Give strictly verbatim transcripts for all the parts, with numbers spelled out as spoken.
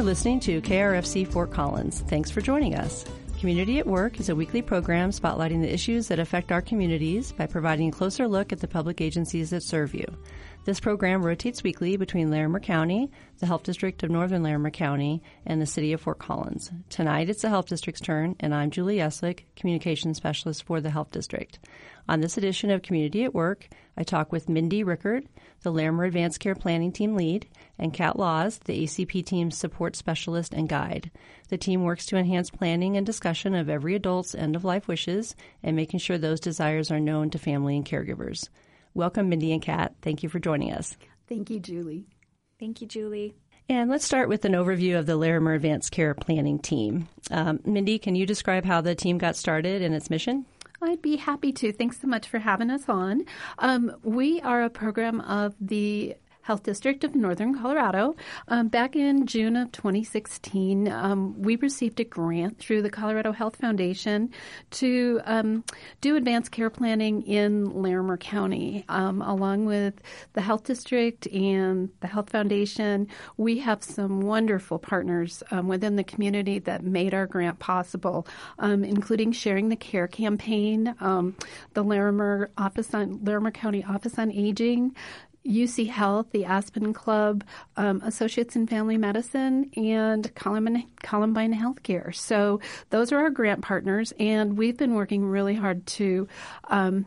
You're listening to K R F C Fort Collins. Thanks for joining us. Community at Work is a weekly program spotlighting the issues that affect our communities by providing a closer look at the public agencies that serve you. This program rotates weekly between Larimer County, the Health District of Northern Larimer County, and the City of Fort Collins. Tonight it's the Health District's turn, and I'm Julie Eslick, Communications Specialist for the Health District. On this edition of Community at Work, I talk with Mindy Rickard, the Larimer Advanced Care Planning Team Lead, and Kat Laws, the A C P Team's Support Specialist and Guide. The team works to enhance planning and discussion of every adult's end-of-life wishes and making sure those desires are known to family and caregivers. Welcome, Mindy and Kat. Thank you for joining us. Thank you, Julie. Thank you, Julie. And let's start with an overview of the Larimer Advanced Care Planning Team. Um, Mindy, can you describe how the team got started and its mission? I'd be happy to. Thanks so much for having us on. Um, we are a program of the Health District of Northern Colorado. Um, back in June of twenty sixteen, um, we received a grant through the Colorado Health Foundation to um, do advanced care planning in Larimer County. Um, along with the Health District and the Health Foundation, we have some wonderful partners um, within the community that made our grant possible, um, including Sharing the Care campaign, um, the Larimer Office on Larimer County Office on Aging, U C Health, the Aspen Club, um, Associates in Family Medicine, and Columbine, Columbine Healthcare. So those are our grant partners, and we've been working really hard to um,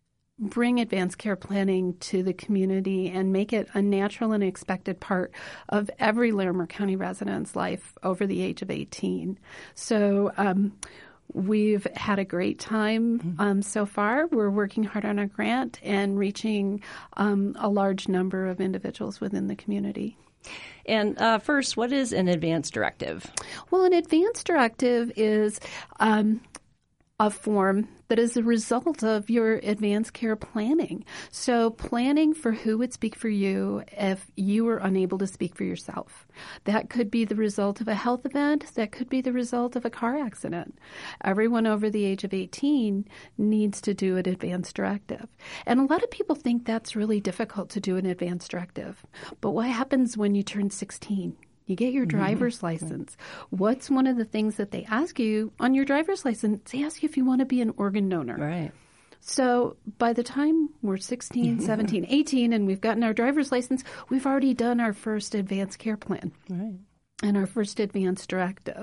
bring advanced care planning to the community and make it a natural and expected part of every Larimer County resident's life over the age of eighteen. So um We've had a great time um, so far. We're working hard on our grant and reaching um, a large number of individuals within the community. And uh, first, what is an advance directive? Well, an advance directive is um, a form that is a result of your advanced care planning. So planning for who would speak for you if you were unable to speak for yourself. That could be the result of a health event. That could be the result of a car accident. Everyone over the age of eighteen needs to do an advance directive. And a lot of people think that's really difficult to do an advance directive. But what happens when you turn sixteen? You get your driver's mm-hmm. license. What's one of the things that they ask you on your driver's license? They ask you if you want to be an organ donor. Right. So by the time we're sixteen, seventeen, eighteen, and we've gotten our driver's license, we've already done our first advanced care plan. Right. And our first advance directive.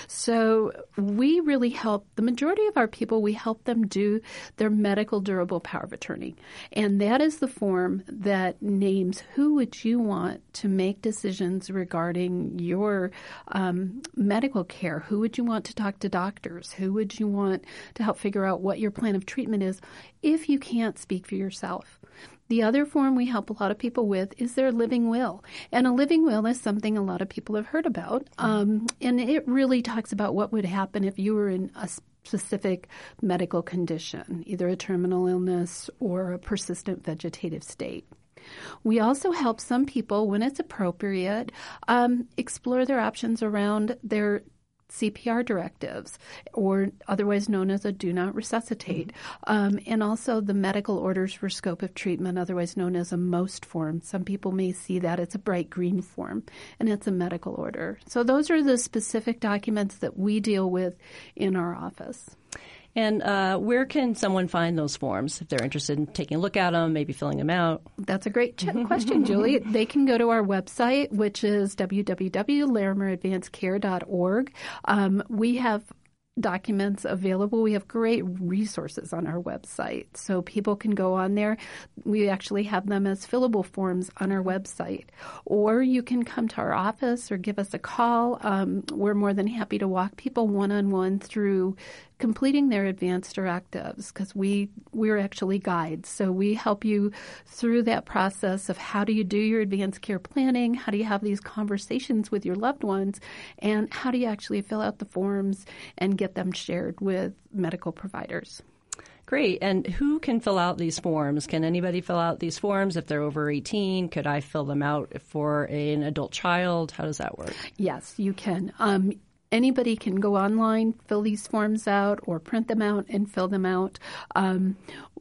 So we really help, the majority of our people, we help them do their medical durable power of attorney. And that is the form that names who would you want to make decisions regarding your um, medical care. Who would you want to talk to doctors? Who would you want to help figure out what your plan of treatment is if you can't speak for yourself? The other form we help a lot of people with is their living will. And a living will is something a lot of people have heard about. Um, and it really talks about what would happen if you were in a specific medical condition, either a terminal illness or a persistent vegetative state. We also help some people, when it's appropriate, um, explore their options around their C P R directives, or otherwise known as a do not resuscitate, um, and also the medical orders for scope of treatment, otherwise known as a MOST form. Some people may see that it's a bright green form, and it's a medical order. So those are the specific documents that we deal with in our office. And uh, where can someone find those forms if they're interested in taking a look at them, maybe filling them out? That's a great ch- question, Julie. They can go to our website, which is w w w dot larimer advanced care dot org. Um, we have documents available. We have great resources on our website, so people can go on there. We actually have them as fillable forms on our website. Or you can come to our office or give us a call. Um, we're more than happy to walk people one-on-one through completing their advanced directives, because we, we're actually guides. So we help you through that process of how do you do your advanced care planning, how do you have these conversations with your loved ones, and how do you actually fill out the forms and get them shared with medical providers. Great. And who can fill out these forms? Can anybody fill out these forms if they're over eighteen? Could I fill them out for an adult child? How does that work? Yes, you can. Um, Anybody can go online, fill these forms out, or print them out and fill them out. Um,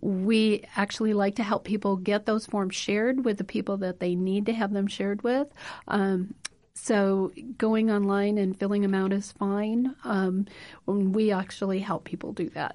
we actually like to help people get those forms shared with the people that they need to have them shared with. Um, So going online and filling them out is fine. Um, we actually help people do that.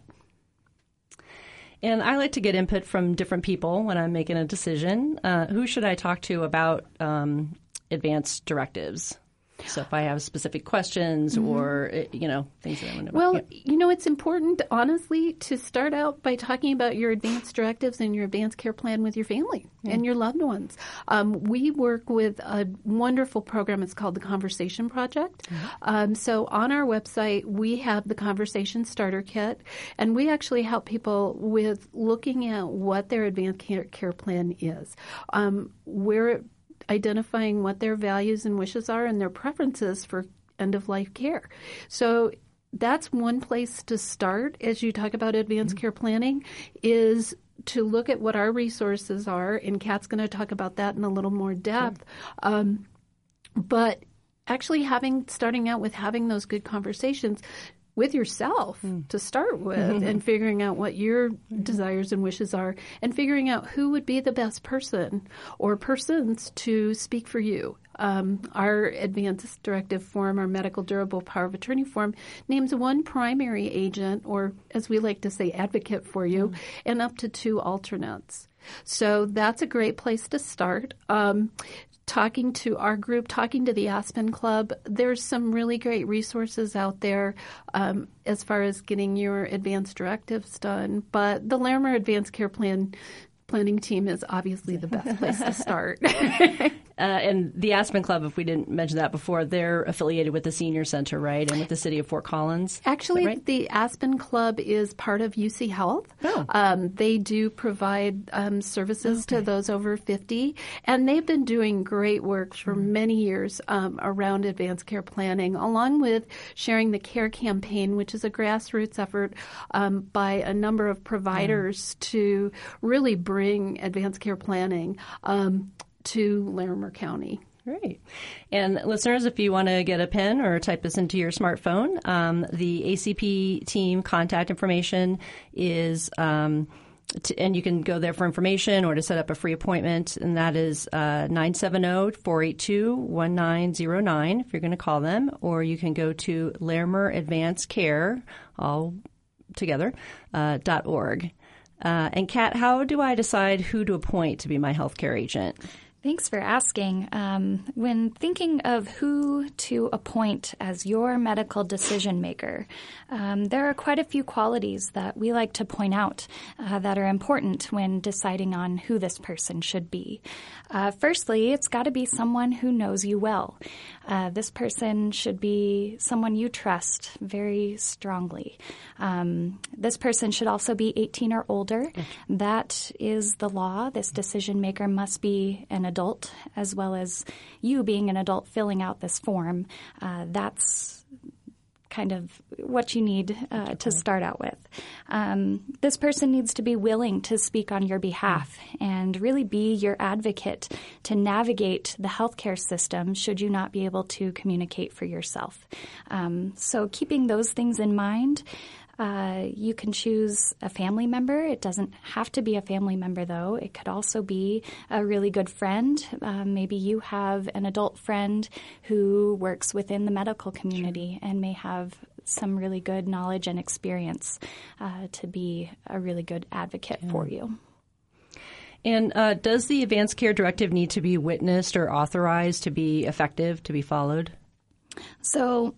And I like to get input from different people when I'm making a decision. Uh, who should I talk to about um, advance directives? So if I have specific questions mm-hmm. or, you know, things that I want to know. Well, yeah. you know, it's important, honestly, to start out by talking about your advanced directives and your advanced care plan with your family yeah. and your loved ones. Um, we work with a wonderful program. It's called the Conversation Project. Mm-hmm. Um, so on our website, we have the Conversation Starter Kit, and we actually help people with looking at what their advanced care, care plan is. Um, we're identifying what their values and wishes are and their preferences for end-of-life care. So that's one place to start as you talk about advanced mm-hmm. care planning, is to look at what our resources are, and Kat's going to talk about that in a little more depth. Sure. Um, but actually having starting out with having those good conversations with yourself mm. to start with mm-hmm. and figuring out what your mm-hmm. desires and wishes are, and figuring out who would be the best person or persons to speak for you. Um, our advanced directive form, our medical durable power of attorney form, names one primary agent, or as we like to say, advocate for you, mm. and up to two alternates. So that's a great place to start. Um, Talking to our group, talking to the Aspen Club, there's some really great resources out there um, as far as getting your advanced directives done. But the Larimer Advanced Care Plan planning team is obviously the best place to start. uh, and the Aspen Club, if we didn't mention that before, they're affiliated with the Senior Center, right, and with the City of Fort Collins? Actually, right? The Aspen Club is part of U C Health. Oh. Um, they do provide um, services okay. to those over fifty, and they've been doing great work for mm. many years um, around advanced care planning, along with sharing the CARE campaign, which is a grassroots effort um, by a number of providers mm. to really bring bring advanced care planning um, to Larimer County. Great. And listeners, if you want to get a pen or type this into your smartphone, um, the A C P team contact information is, um, t- and you can go there for information or to set up a free appointment, and that is uh, nine seven zero, four eight two, one nine zero nine if you're going to call them, or you can go to Larimer Advanced Care, all together, uh, dot org. Uh, and Kat, how do I decide who to appoint to be my healthcare agent? Thanks for asking. Um, when thinking of who to appoint as your medical decision maker, um, there are quite a few qualities that we like to point out uh, that are important when deciding on who this person should be. Uh, firstly, it's got to be someone who knows you well. Uh, this person should be someone you trust very strongly. Um, this person should also be eighteen or older. Mm-hmm. That is the law. This decision maker must be an adult, as well as you being an adult filling out this form. Uh, that's kind of what you need uh, to start out with. Um, this person needs to be willing to speak on your behalf and really be your advocate to navigate the healthcare system should you not be able to communicate for yourself. Um, so keeping those things in mind, Uh, you can choose a family member. It doesn't have to be a family member, though. It could also be a really good friend. Uh, maybe you have an adult friend who works within the medical community and may have some really good knowledge and experience uh, to be a really good advocate yeah. for you. And uh, does the Advanced Care Directive need to be witnessed or authorized to be effective, to be followed? So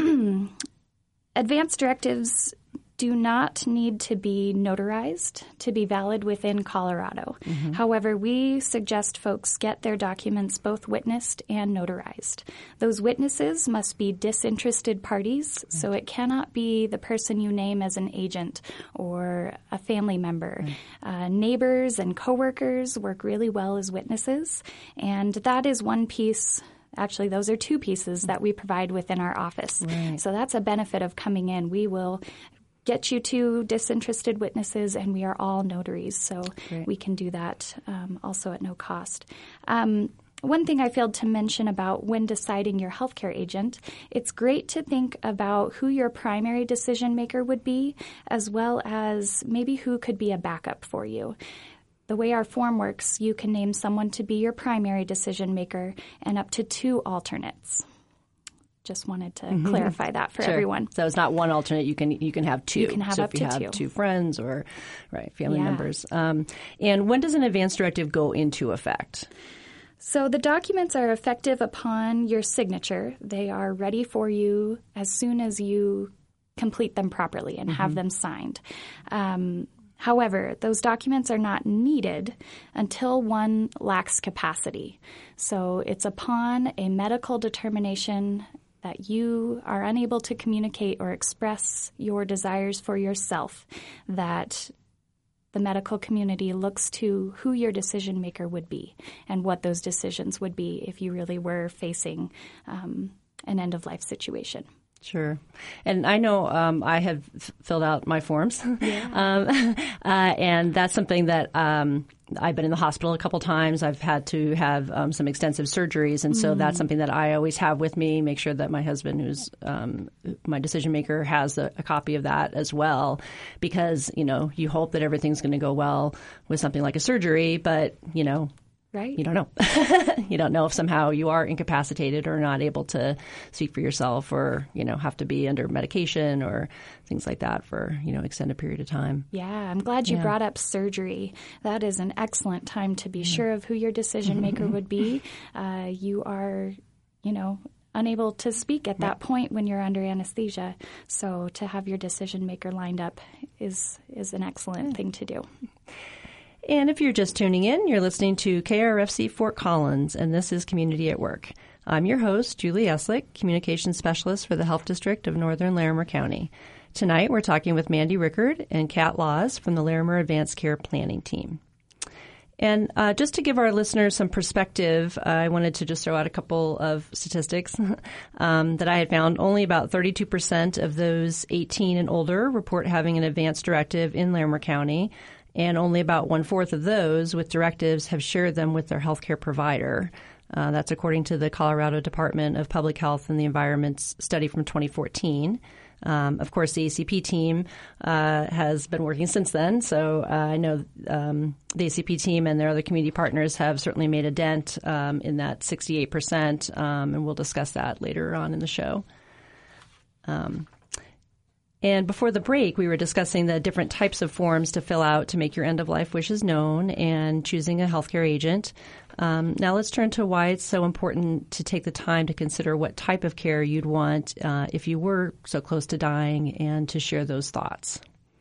advanced directives do not need to be notarized to be valid within Colorado. Mm-hmm. However, we suggest folks get their documents both witnessed and notarized. Those witnesses must be disinterested parties, right. so it cannot be the person you name as an agent or a family member. Right. Uh, neighbors and coworkers work really well as witnesses, and that is one piece. Actually, those are two pieces that we provide within our office. Right. So that's a benefit of coming in. We will get you two disinterested witnesses, and we are all notaries, so Great. We can do that um, also at no cost. Um, one thing I failed to mention about when deciding your healthcare agent, it's great to think about who your primary decision maker would be, as well as maybe who could be a backup for you. the way our form works, you can name someone to be your primary decision maker and up to two alternates. Just wanted to mm-hmm. clarify that for sure. everyone. So it's not one alternate. You can you can have two. You can have so up if you to have two. two friends or right family yeah. members. Um, and when does an advance directive go into effect? So the documents are effective upon your signature. They are ready for you as soon as you complete them properly and mm-hmm. have them signed. Um, However, those documents are not needed until one lacks capacity. So it's upon a medical determination that you are unable to communicate or express your desires for yourself that the medical community looks to who your decision maker would be and what those decisions would be if you really were facing um, an end-of-life situation. Sure. And I know um, I have f- filled out my forms, yeah. um, uh, and that's something that um, I've been in the hospital a couple times. I've had to have um, some extensive surgeries, and so mm. that's something that I always have with me, make sure that my husband, who's um, my decision maker, has a, a copy of that as well, because, you know, you hope that everything's going to go well with something like a surgery, but, you know, right. You don't know. You don't know if somehow you are incapacitated or not able to speak for yourself or, you know, have to be under medication or things like that for, you know, extended period of time. Yeah, I'm glad you yeah. brought up surgery. That is an excellent time to be yeah. sure of who your decision maker would be. Uh, you are, you know, unable to speak at that right. point when you're under anesthesia. So to have your decision maker lined up is, is an excellent yeah. thing to do. And if you're just tuning in, you're listening to K R F C Fort Collins, and this is Community at Work. I'm your host, Julie Eslick, Communications Specialist for the Health District of Northern Larimer County. Tonight, we're talking with Mandy Rickard and Kat Laws from the Larimer Advanced Care Planning Team. And uh, just to give our listeners some perspective, uh, I wanted to just throw out a couple of statistics um, that I had found. Only about thirty-two percent of those eighteen and older report having an advance directive in Larimer County. And only about one-fourth of those with directives have shared them with their healthcare provider. Uh, that's according to the Colorado Department of Public Health and the Environment's study from twenty fourteen. Um, of course, the A C P team uh, has been working since then. So uh, I know um, the A C P team and their other community partners have certainly made a dent um, in that sixty-eight percent, um, and we'll discuss that later on in the show. Um And before the break, we were discussing the different types of forms to fill out to make your end-of-life wishes known and choosing a healthcare agent. Um, now let's turn to why it's so important to take the time to consider what type of care you'd want uh, if you were so close to dying and to share those thoughts.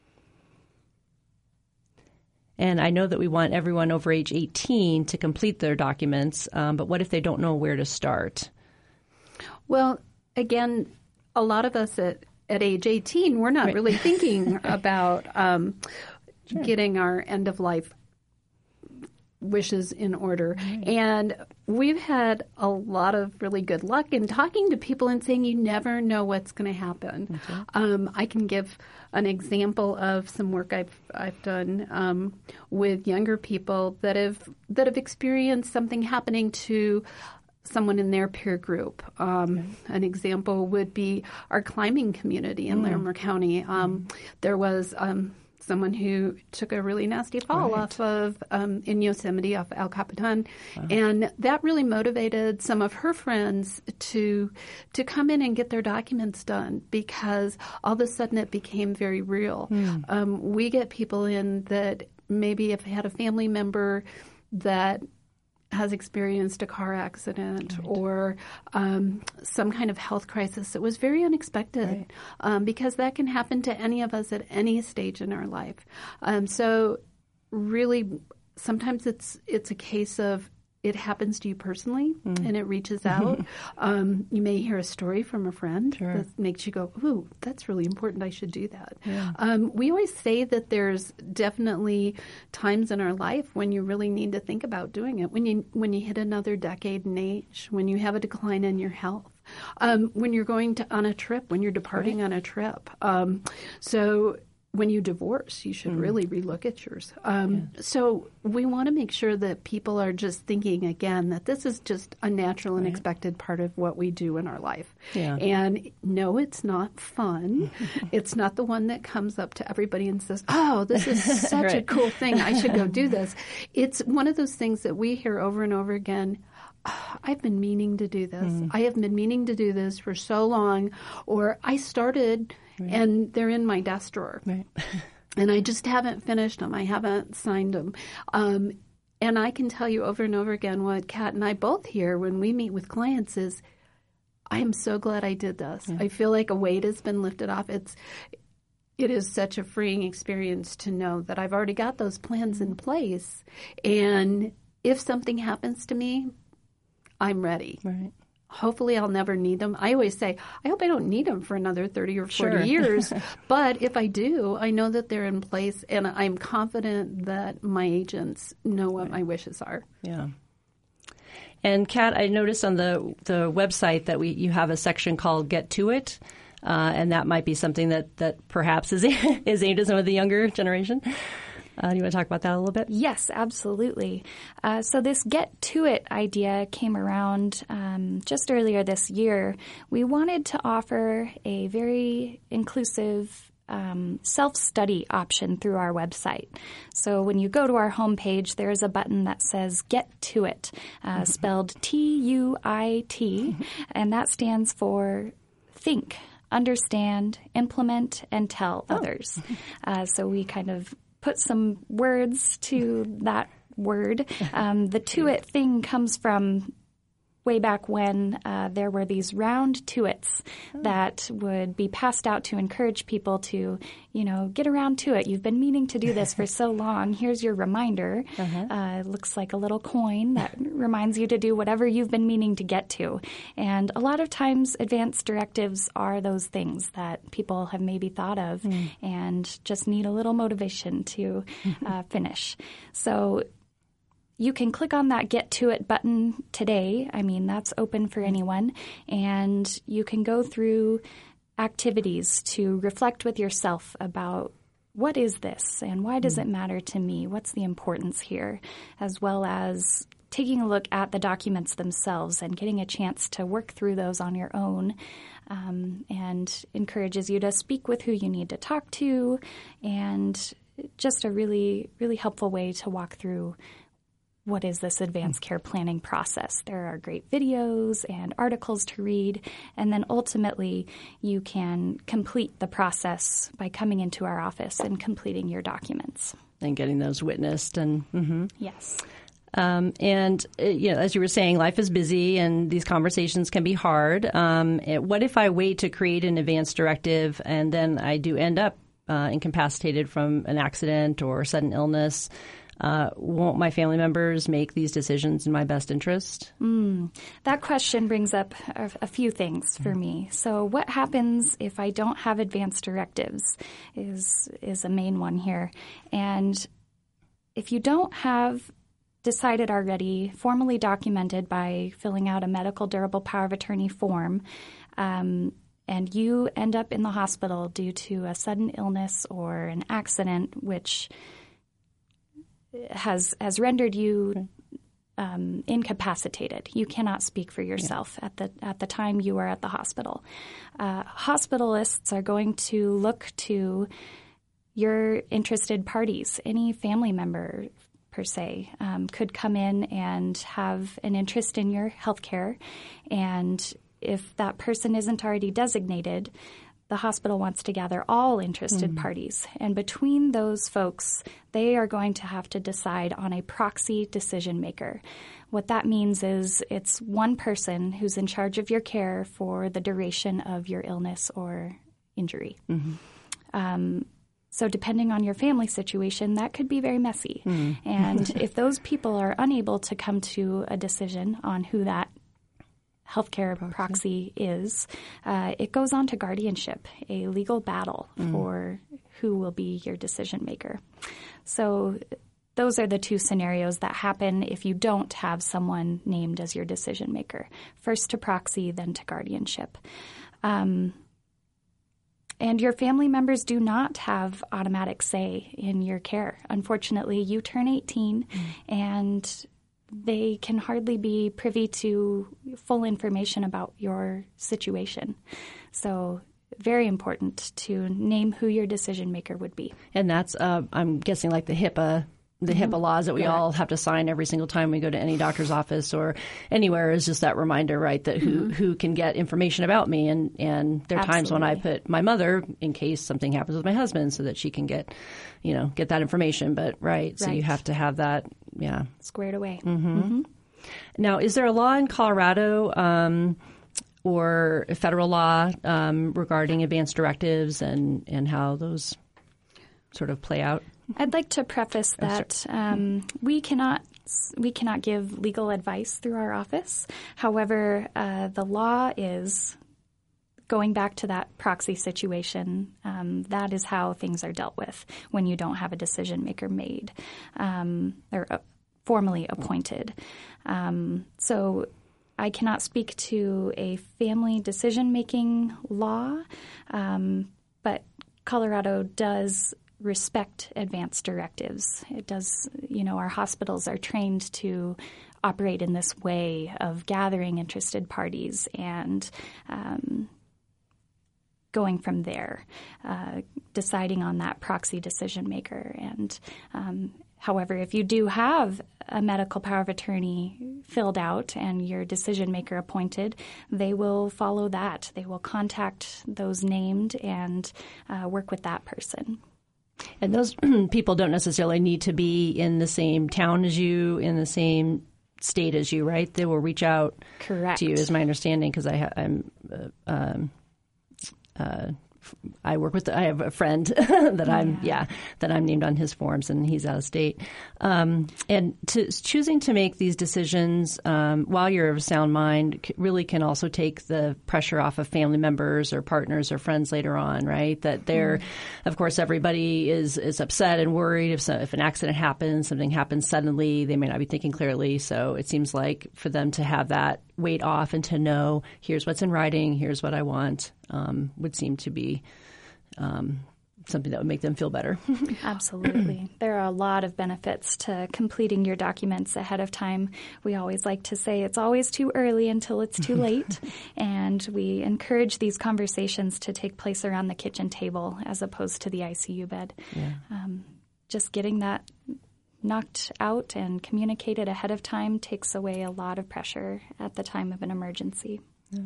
And I know that we want everyone over age eighteen to complete their documents, um, but what if they don't know where to start? Well, again, a lot of us at At age eighteen, we're not right. really thinking about um, sure. getting our end-of-life wishes in order. Right. And we've had a lot of really good luck in talking to people and saying you never know what's going to happen. Okay. Um, I can give an example of some work I've I've done um, with younger people that have that have experienced something happening to someone in their peer group. Um, an example would be our climbing community in mm. Larimer County. Um, mm. There was um, someone who took a really nasty fall right. off of, um, in Yosemite, off El Capitan, wow. and that really motivated some of her friends to to come in and get their documents done because all of a sudden it became very real. Mm. Um, we get people in that maybe have had a family member that has experienced a car accident right. or um, some kind of health crisis that was very unexpected right. um, because that can happen to any of us at any stage in our life. Um, so really, sometimes it's it's a case of it happens to you personally mm. and it reaches out. um, you may hear a story from a friend sure. that makes you go, ooh, that's really important. I should do that. Yeah. Um, we always say that there's definitely times in our life when you really need to think about doing it. When you when you hit another decade in age, when you have a decline in your health, um, when you're going to on a trip, when you're departing right. on a trip. Um, so when you divorce, you should mm. really relook at yours. Um, yeah. So we want to make sure that people are just thinking, again, that this is just a natural and right. expected part of what we do in our life. Yeah. And no, it's not fun. It's not the one that comes up to everybody and says, oh, this is such right. a cool thing. I should go do this. It's one of those things that we hear over and over again. Oh, I've been meaning to do this. Mm. I have been meaning to do this for so long. Or I started... Right. And they're in my desk drawer. Right. And I just haven't finished them. I haven't signed them. Um, and I can tell you over and over again what Kat and I both hear when we meet with clients is, I am so glad I did this. Yeah. I feel like a weight has been lifted off. It's, it is such a freeing experience to know that I've already got those plans in place. And if something happens to me, I'm ready. Right. Hopefully I'll never need them. I always say, I hope I don't need them for another thirty or forty sure. years. But if I do, I know that they're in place, and I'm confident that my agents know what my wishes are. Yeah. And Kat, I noticed on the the website that we you have a section called Get To It, uh, and that might be something that, that perhaps is, is aimed at some of the younger generation. Uh, do you want to talk about that a little bit? Yes, absolutely. Uh, so this Get To It idea came around um, just earlier this year. We wanted to offer a very inclusive um, self-study option through our website. So when you go to our homepage, there's a button that says Get To It, uh, spelled T U I T, and that stands for think, understand, implement, and tell oh. others. Uh, so we kind of put some words to that word. Um, the to it thing comes from way back when uh, there were these round to-its oh. that would be passed out to encourage people to, you know, get around to it. You've been meaning to do this for so long. Here's your reminder. Uh-huh. Uh, it looks like a little coin that reminds you to do whatever you've been meaning to get to. And a lot of times advance directives are those things that people have maybe thought of mm. and just need a little motivation to uh, finish. So you can click on that Get To It button today. I mean, that's open for anyone. And you can go through activities to reflect with yourself about what is this and why does it matter to me? What's the importance here? As well as taking a look at the documents themselves and getting a chance to work through those on your own, um, and encourages you to speak with who you need to talk to, and just a really, really helpful way to walk through what is this advanced care planning process. There are great videos and articles to read, and then ultimately you can complete the process by coming into our office and completing your documents. And getting those witnessed. and mm-hmm. Yes. Um, and, uh, you know, as you were saying, life is busy and these conversations can be hard. Um, what if I wait to create an advance directive and then I do end up uh, incapacitated from an accident or sudden illness? Uh, won't my family members make these decisions in my best interest? Mm, that question brings up a, a few things for me. So what happens if I don't have advance directives is is a main one here. And if you don't have decided already, formally documented by filling out a medical durable power of attorney form, um, and you end up in the hospital due to a sudden illness or an accident, which has has rendered you um, incapacitated. You cannot speak for yourself yeah. at the at the time you are at the hospital. Uh, hospitalists are going to look to your interested parties. Any family member, per se, um, could come in and have an interest in your health care. And if that person isn't already designated, the hospital wants to gather all interested mm. parties. And between those folks, they are going to have to decide on a proxy decision maker. What that means is it's one person who's in charge of your care for the duration of your illness or injury. Mm-hmm. Um, so depending on your family situation, that could be very messy. Mm. And if those people are unable to come to a decision on who that healthcare proxy, proxy is, uh, it goes on to guardianship, a legal battle mm. for who will be your decision maker. So those are the two scenarios that happen if you don't have someone named as your decision maker. First to proxy, then to guardianship. Um, and your family members do not have automatic say in your care. Unfortunately, you turn eighteen, mm. and they can hardly be privy to full information about your situation. So very important to name who your decision maker would be. And that's, uh, I'm guessing, like the HIPAA the mm-hmm. HIPAA laws that we yeah. all have to sign every single time we go to any doctor's office or anywhere is just that reminder, right, that who, mm-hmm. who can get information about me. And, and there are Absolutely. times when I put my mother in case something happens with my husband so that she can get, you know, get that information. But, right, so right. you have to have that, yeah. Squared away. Mm-hmm. Mm-hmm. Now, is there a law in Colorado um, or a federal law um, regarding advance directives and, and how those sort of play out? I'd like to preface that um, we cannot we cannot give legal advice through our office. However, uh, the law is, going back to that proxy situation, um, that is how things are dealt with when you don't have a decision maker made um, or uh, formally appointed. Um, so I cannot speak to a family decision-making law, um, but Colorado does respect advance directives. It does, you know, our hospitals are trained to operate in this way of gathering interested parties and um, going from there, uh, deciding on that proxy decision maker. And um, however, if you do have a medical power of attorney filled out and your decision maker appointed, they will follow that. They will contact those named and uh, work with that person. And those people don't necessarily need to be in the same town as you, in the same state as you, right? They will reach out Correct. to you, is my understanding, because I ha- I'm uh, um, uh, I work with. I have a friend that I'm yeah. yeah that I'm named on his forms, and he's out of state. Um, and to, choosing to make these decisions um, while you're of sound mind c- really can also take the pressure off of family members or partners or friends later on, right? That they're, mm. of course, everybody is is upset and worried if so, if an accident happens, something happens suddenly, they may not be thinking clearly. So it seems like for them to have that weight off and to know here's what's in writing, here's what I want, um, would seem to be um, something that would make them feel better. Absolutely. There are a lot of benefits to completing your documents ahead of time. We always like to say it's always too early until it's too late, and we encourage these conversations to take place around the kitchen table as opposed to the I C U bed. Yeah. Um, just getting that knocked out and communicated ahead of time takes away a lot of pressure at the time of an emergency. Yeah.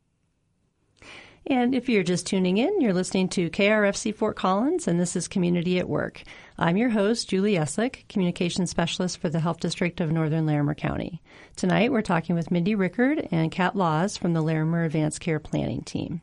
And if you're just tuning in, you're listening to K R F C Fort Collins, and this is Community at Work. I'm your host, Julie Eslick, Communications Specialist for the Health District of Northern Larimer County. Tonight, we're talking with Mindy Rickard and Kat Laws from the Larimer Advanced Care Planning Team.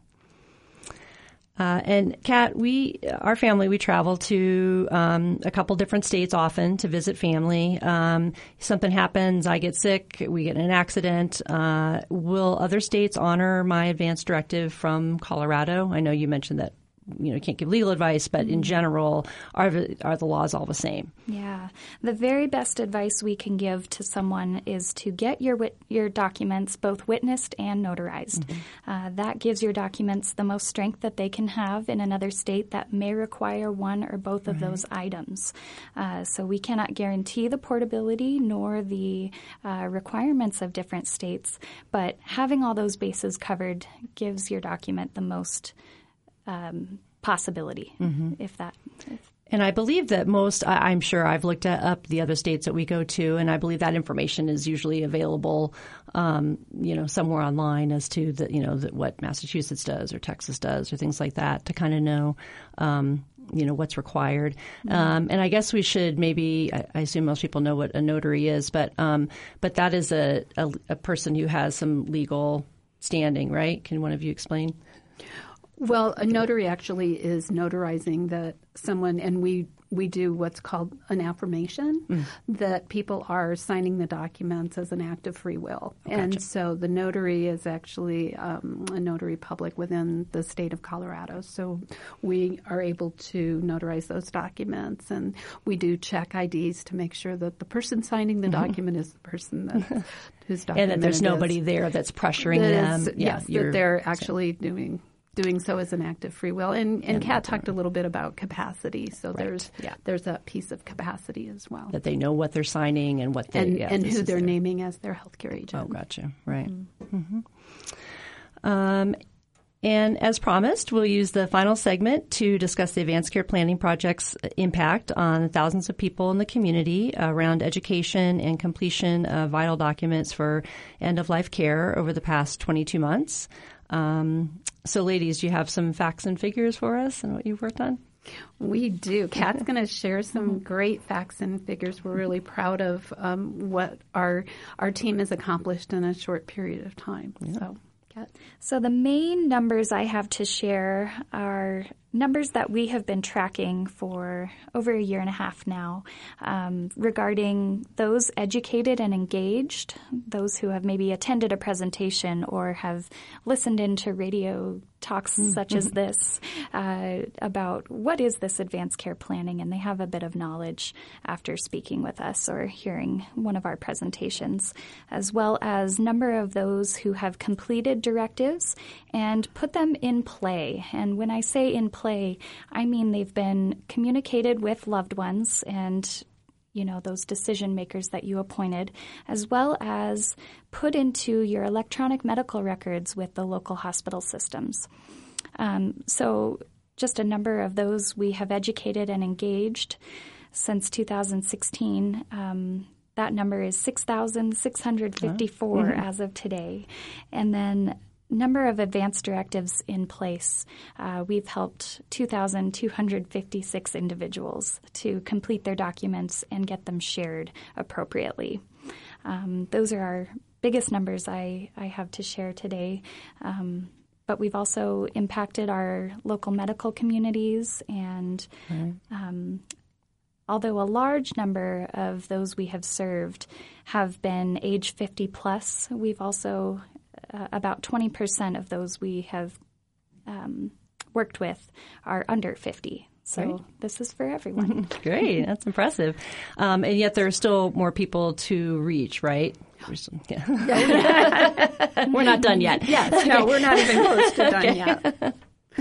Uh, and Kat, we, our family, we travel to um, a couple different states often to visit family. Um, something happens, I get sick, we get in an accident. Uh, will other states honor my advance directive from Colorado? I know you mentioned that you know you can't give legal advice, but in general, are the, are the laws all the same? Yeah, the very best advice we can give to someone is to get your wit- your documents both witnessed and notarized. Mm-hmm. Uh, that gives your documents the most strength that they can have in another state that may require one or both of right. those items. Uh, so we cannot guarantee the portability nor the uh, requirements of different states, but having all those bases covered gives your document the most Um, possibility, mm-hmm. if that. If. And I believe that most, I, I'm sure I've looked at, up the other states that we go to, and I believe that information is usually available, um, you know, somewhere online as to the, you know, the, what Massachusetts does or Texas does or things like that to kind of know, um, you know, what's required. Mm-hmm. Um, and I guess we should maybe, I, I assume most people know what a notary is, but um, but that is a, a, a person who has some legal standing, right? Can one of you explain? Well, a notary actually is notarizing that someone, and we, we do what's called an affirmation, mm. that people are signing the documents as an act of free will. Oh, and gotcha. So the notary is actually um, a notary public within the state of Colorado. So we are able to notarize those documents, and we do check I Ds to make sure that the person signing the mm-hmm. document is the person that, whose document and that there's it nobody is. there that's pressuring that them. Is, yeah, yes, that they're actually doing doing so as an act of free will. And, and Kat talked a little bit about capacity. So right. there's yeah. there's a piece of capacity as well. That they know what they're signing and what they and, yeah, and who they're their... naming as their healthcare agent. Oh, gotcha. Right. Mm-hmm. Mm-hmm. Um, and as promised, we'll use the final segment to discuss the Advanced Care Planning Project's impact on thousands of people in the community around education and completion of vital documents for end-of-life care over the past twenty-two months. Um, so, ladies, do you have some facts and figures for us and what you've worked on? We do. Kat's going to share some great facts and figures. We're really proud of um, what our our team has accomplished in a short period of time. Yeah. So. So the main numbers I have to share are numbers that we have been tracking for over a year and a half now um, regarding those educated and engaged, those who have maybe attended a presentation or have listened into radio talks mm-hmm. such as this uh, about what is this advanced care planning, and they have a bit of knowledge after speaking with us or hearing one of our presentations, as well as number of those who have completed directives and put them in play. And when I say in play, I mean they've been communicated with loved ones and you know, those decision makers that you appointed, as well as put into your electronic medical records with the local hospital systems. Um, so just a number of those we have educated and engaged since two thousand sixteen. Um, that number is six thousand six hundred fifty-four oh. mm-hmm. as of today. And then number of advanced directives in place. Uh, we've helped two thousand two hundred fifty-six individuals to complete their documents and get them shared appropriately. Um, those are our biggest numbers I, I have to share today. Um, but we've also impacted our local medical communities, and mm-hmm. um, although a large number of those we have served have been age fifty plus, we've also Uh, about twenty percent of those we have um, worked with are under fifty. So Great. This is for everyone. Great. That's impressive. Um, and yet there are still more people to reach, right? Yeah. We're not done yet. Yes. No, we're not even close to done okay. yet.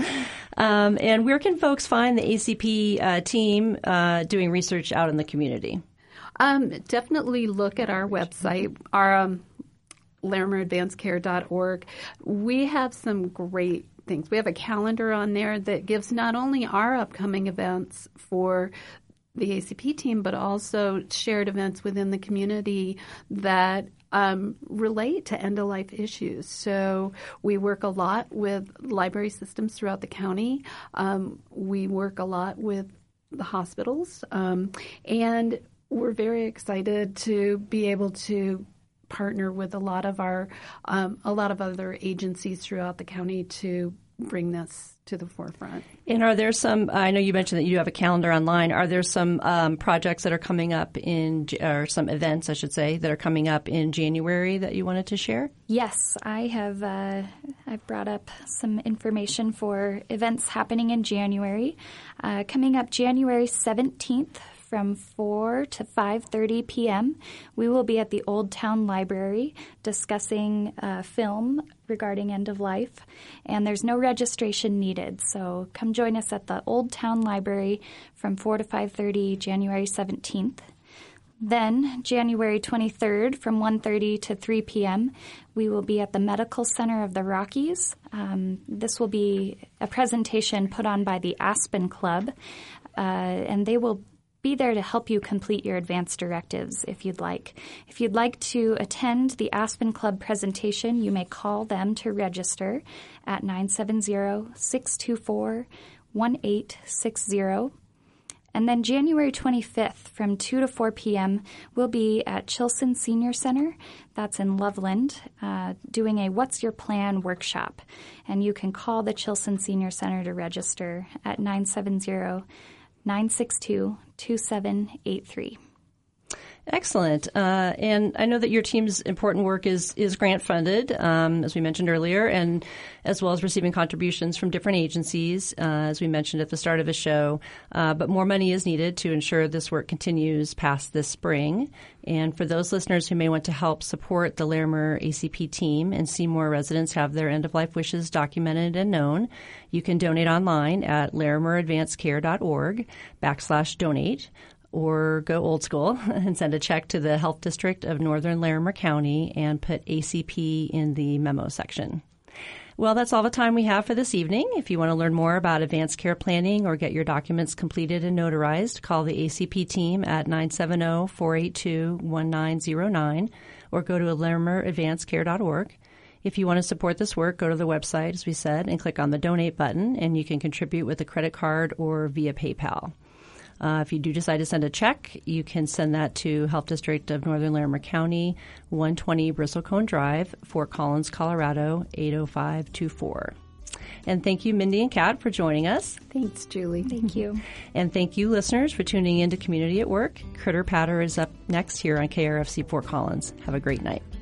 Um, and where can folks find the A C P uh, team uh, doing research out in the community? Um, definitely look at our website. Our um, Larimer Advanced Care dot org. We have some great things. We have a calendar on there that gives not only our upcoming events for the A C P team, but also shared events within the community that um, relate to end-of-life issues. So we work a lot with library systems throughout the county. Um, we work a lot with the hospitals. Um, and we're very excited to be able to partner with a lot of our, um, a lot of other agencies throughout the county to bring this to the forefront. And are there some, I know you mentioned that you have a calendar online, are there some um, projects that are coming up in, or some events, I should say, that are coming up in January that you wanted to share? Yes, I have, uh, I've brought up some information for events happening in January. Uh, coming up January seventeenth, from four to five thirty p.m., we will be at the Old Town Library discussing a film regarding end of life, and there's no registration needed. So come join us at the Old Town Library from four to five thirty, January seventeenth. Then, January twenty-third, from one thirty to three p.m., we will be at the Medical Center of the Rockies. Um, this will be a presentation put on by the Aspen Club, uh, and they will be there to help you complete your advanced directives if you'd like. If you'd like to attend the Aspen Club presentation, you may call them to register at nine seven zero, six two four, one eight six zero. And then January twenty-fifth from two to four p.m., we'll be at Chilson Senior Center. That's in Loveland, uh, doing a What's Your Plan workshop. And you can call the Chilson Senior Center to register at nine seven zero, nine six two, two seven eight three. Excellent. Uh, and I know that your team's important work is, is grant funded, um, as we mentioned earlier, and as well as receiving contributions from different agencies, uh, as we mentioned at the start of the show. Uh, but more money is needed to ensure this work continues past this spring. And for those listeners who may want to help support the Larimer A C P team and see more residents have their end-of-life wishes documented and known, you can donate online at larimeradvancedcare.org backslash donate. Or go old school and send a check to the Health District of Northern Larimer County and put A C P in the memo section. Well, that's all the time we have for this evening. If you want to learn more about advanced care planning or get your documents completed and notarized, call the A C P team at nine seven zero, four eight two, one nine zero nine or go to larimer advanced care dot org. If you want to support this work, go to the website, as we said, and click on the donate button, and you can contribute with a credit card or via PayPal. Uh, if you do decide to send a check, you can send that to Health District of Northern Larimer County, one twenty Bristlecone Drive, Fort Collins, Colorado, eight oh five two four. And thank you, Mindy and Kat, for joining us. Thanks, Julie. Thank you. And thank you, listeners, for tuning in to Community at Work. Critter Patter is up next here on K R F C Fort Collins. Have a great night.